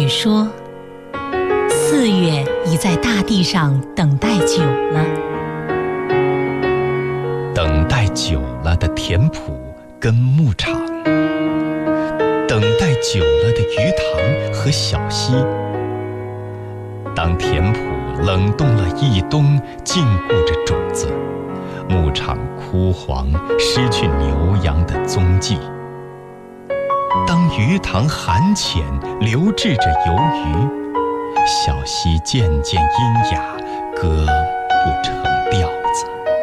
雨说：“4月已在大地上等待久了。” 等待久了的田圃跟牧场，等待久了的鱼塘和小溪。当田圃冷冻了一冬，禁锢着种子，牧场枯黄，失去牛羊的踪迹。当鱼塘寒浅，流滞着游鱼，小溪渐渐阴哑，歌不成调子。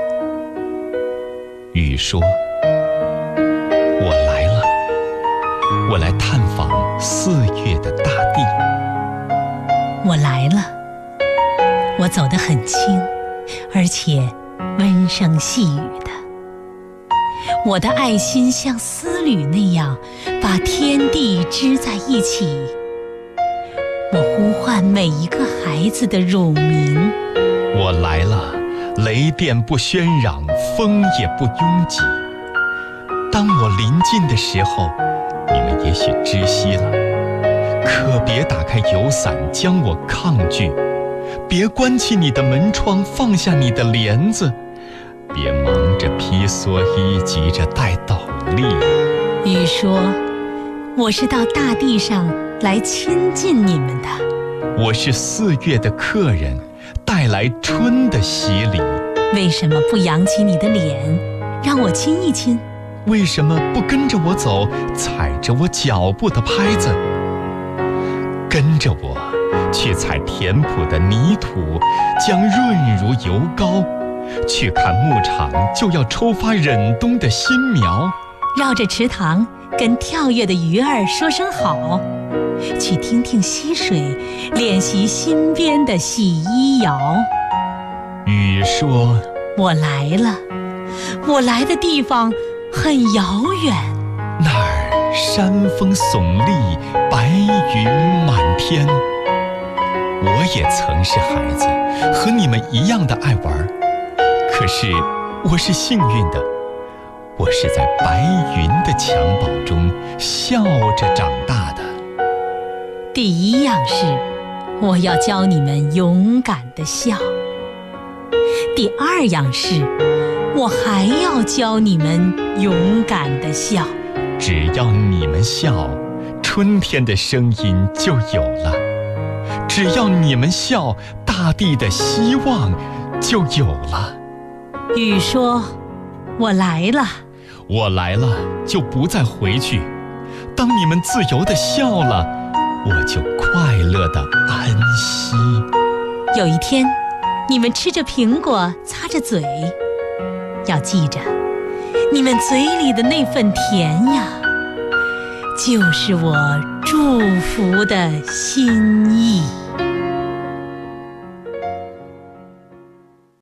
雨说：“我来了，我来探访4月的大地。” 我来了，我走得很轻，而且温声细语的。我的爱心像丝缕那样把天地织在一起。我呼唤每一个孩子的乳名。 我来了，雷电不喧嚷，风也不拥挤。当我临近的时候，你们也许知悉了。可别打开油伞将我抗拒，别关起你的门窗，放下你的帘子，别忙着披蓑衣，急着戴斗笠。 雨说：“我是到大地上来亲近你们的。 我是4月的客人，带来春的洗礼。 为什么不扬起你的脸，让我亲一亲？ 为什么不跟着我走，踩着我脚步的拍子？跟着我去踩田圃的泥土，将润如油膏，去看牧场就要抽发忍冬的新苗， 绕着池塘跟跳跃的鱼儿说声好，去听听溪水练习新编的洗衣谣。” 雨说：“ 我来了，我来的地方很遥远， 那儿山峰耸立，白云满天。我也曾是孩子，和你们一样的爱玩，可是我是幸运的，我是在白云的襁褓中笑着长大的。 第一样是，我要教你们勇敢地笑。第2样是，我还要教你们勇敢地笑。 只要你们笑，春天的声音就有了；只要你们笑，大地的希望就有了。” 雨说：“我来了， 我来了，就不再回去。当你们自由地笑了，我就快乐地安息。 有一天，你们吃着苹果，擦着嘴，要记着，你们嘴里的那份甜呀，就是我祝福的心意。”